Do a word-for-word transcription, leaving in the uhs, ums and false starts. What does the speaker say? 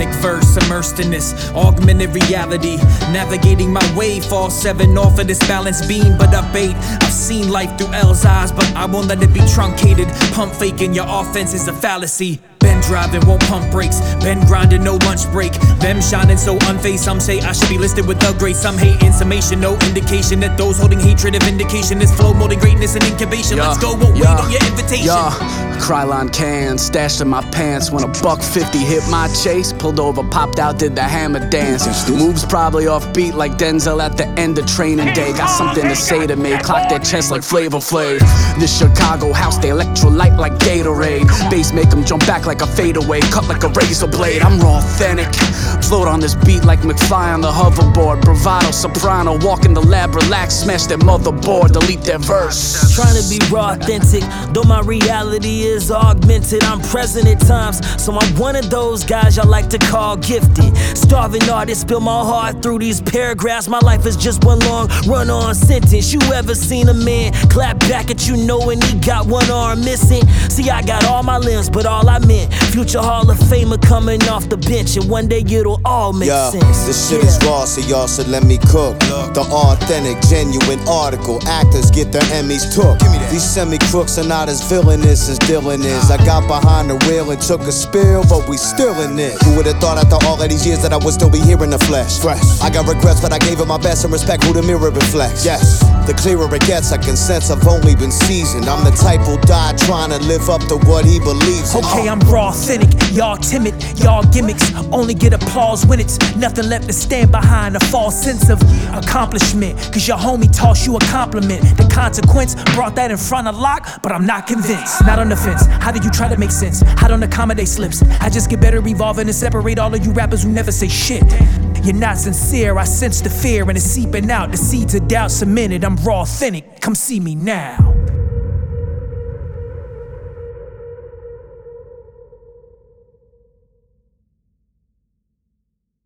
ironic verse, immersed in this augmented reality, navigating my way, fall seven off of this balance beam, but up eight. I've seen life through L's eyes, but I won't let it be truncated. Pump faking, your offense is a fallacy. Been driving, won't pump brakes. Been grinding, no lunch break. Them shining so unfazed. Some say I should be listed with the great. Some hating, summation, no indication that those holding hatred of vindication. This flow molding greatness and incubation. Yeah, Let's go, won't yeah, wait on your invitation. Yeah, Krylon cans stashed in my pants when a buck fifty hit my chase. Pulled over, popped out, did the hammer dance. Moves probably off beat like Denzel at the end of training day. Got something to say to me. Clock that chest like Flavor Flav. This Chicago house, they electrolyte like Gatorade. Bass make them jump back like a fadeaway, cut like a razor blade. I'm raw authentic, float on this beat like McFly on the hoverboard. Bravado, soprano, walk in the lab, relax, smash that motherboard, delete that verse. Trying to be raw authentic, though my reality is augmented. I'm present at times, so I'm one of those guys y'all like to call gifted. Starving artist, spill my heart through these paragraphs. My life is just one long run-on sentence. You ever seen a man clap back at you knowing he got one arm missing? See, I got all my limbs, but all I meant, future Hall of Famer coming off the bench, and one day it'll all make yeah, sense. This shit yeah. is raw, so y'all should let me cook. The authentic, genuine article. Actors get their Emmys took. These semi-crooks are not as villainous as Dylan is. I got behind the wheel and took a spill, but we still in it. Who would've thought after all of these years that I would still be here in the flesh? Fresh. I got regrets, but I gave it my best and respect who the mirror reflects. Yes, the clearer it gets, I can sense I've only been seasoned. I'm the type who'll die trying to live up to what he believes in. Okay, I'm raw authentic, y'all timid, y'all gimmicks only get applause when it's nothing left to stand behind. A false sense of accomplishment, cause your homie tossed you a compliment. The consequence brought that in front of lock, but I'm not convinced. Not on the fence, how did you try to make sense? How don't accommodate slips? I just get better evolving and separate all of you rappers who never say shit. You're not sincere, I sense the fear and it's seeping out. The seeds of doubt cemented, I'm raw authentic, come see me now.